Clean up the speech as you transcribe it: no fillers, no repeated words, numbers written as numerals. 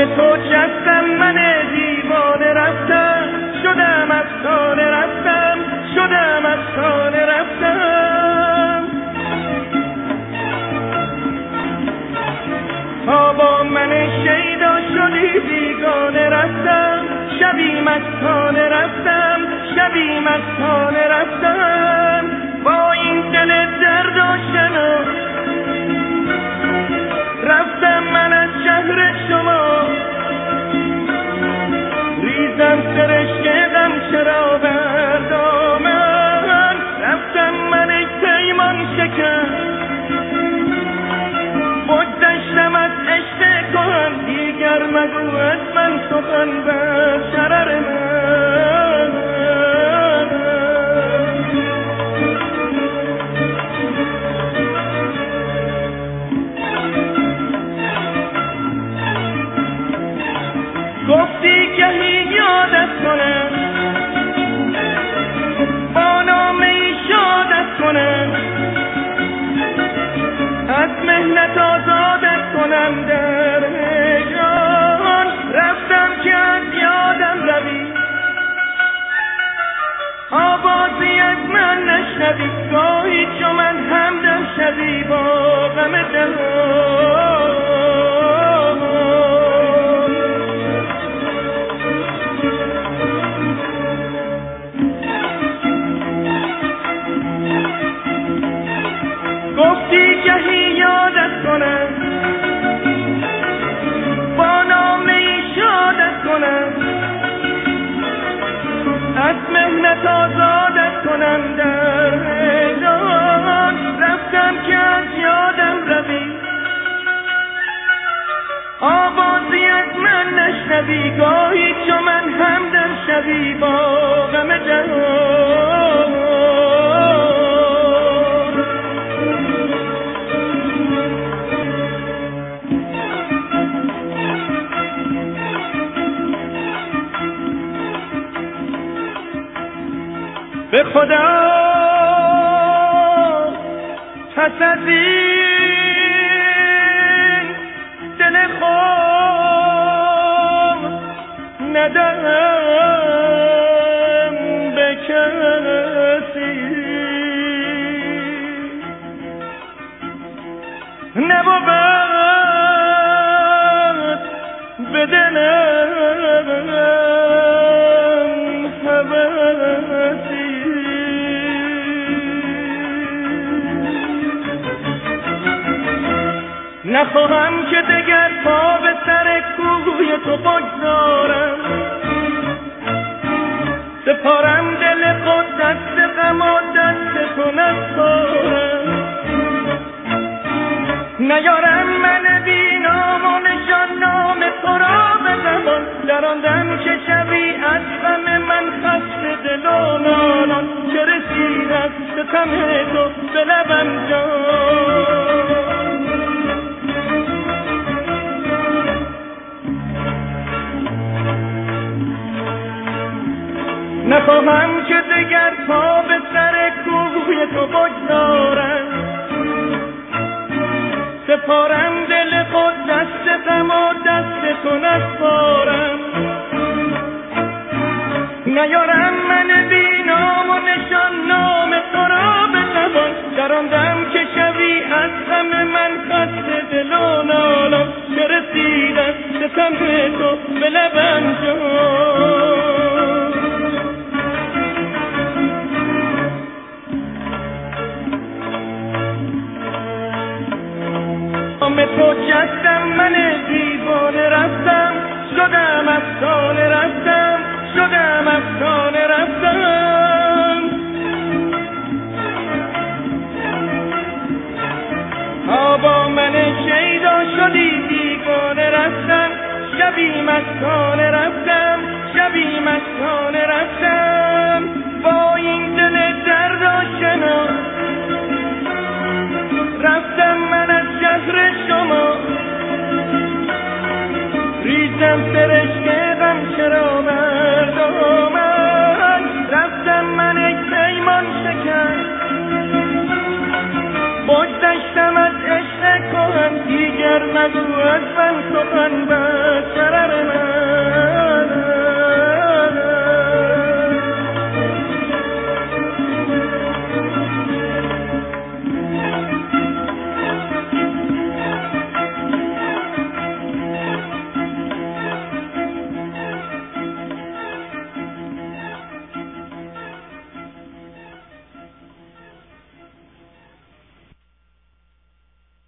تو جستم من دیوانه رفتم، شدم از خانه رفتم، شدم از خانه رفتم. تا با من شیدا شدی بیگانه رفتم، شبی مستانه رفتم، شبی مستانه رفتم. با این دل درد آشنا رفتم من از شهر شما، ریزم سرشک غم چرا بر دامن. رفتم من ای پیمان شکن، بگذشتم از عشق کهن، دیگر مگو از من سخن بر شرر من. گفتی گهی یادت کنم، با نامه ای شادت کنم، از مهنت آزادت کنم در هجران. رفتم که از یادم روی، آوازی از من نشنوی، گاهی چو من همدم شوی با غم جهان. گفتی گهی یادت کنم، با نامه ای شادت کنم، از مهنت آزادت کنم در هجران. رفتم که از یادم روی، آوازی از من نشنوی، گاهی چو من همدم شوی با غم جهان. به خدا پس از این دل خود ندارم به کسی، نبود به دلم هوسی. نخواهم که دگر پا به سر کوی تو بگذارم، سپارم دل خود دست غم و دست تو نسپارم. نیارم من بی نام و نشان نام تو را به زبان، در آن دم که شوی از غم من خسته دل و نالان. که رسید از ستم تو به لبم جان، نخواهم که دگر پا به سر کوی تو بگذارم، سپارم دل خود دست غم و دست تو نسپارم. نیارم من بی نام و نشان نام تو را به زبان، در آن دم که شوی از غم من خسته دل و نالان. که رسید از ستم تو به لبم جان، به تو جستم من دیوانه رفتم، شدم از خانه رفتم، شدم از خانه رفتم. تا با من شیدا شدی بیگانه رفتم، شبی مستانه رفتم، شبی مستانه رفتم. با این دل درد آشنا رفتم من از شهر شما، ریزم سرشک غم چرا بر دامن. رفتم من ای پیمان شکن، بگذشتم از عشق کهن، دیگر مگو از من سخن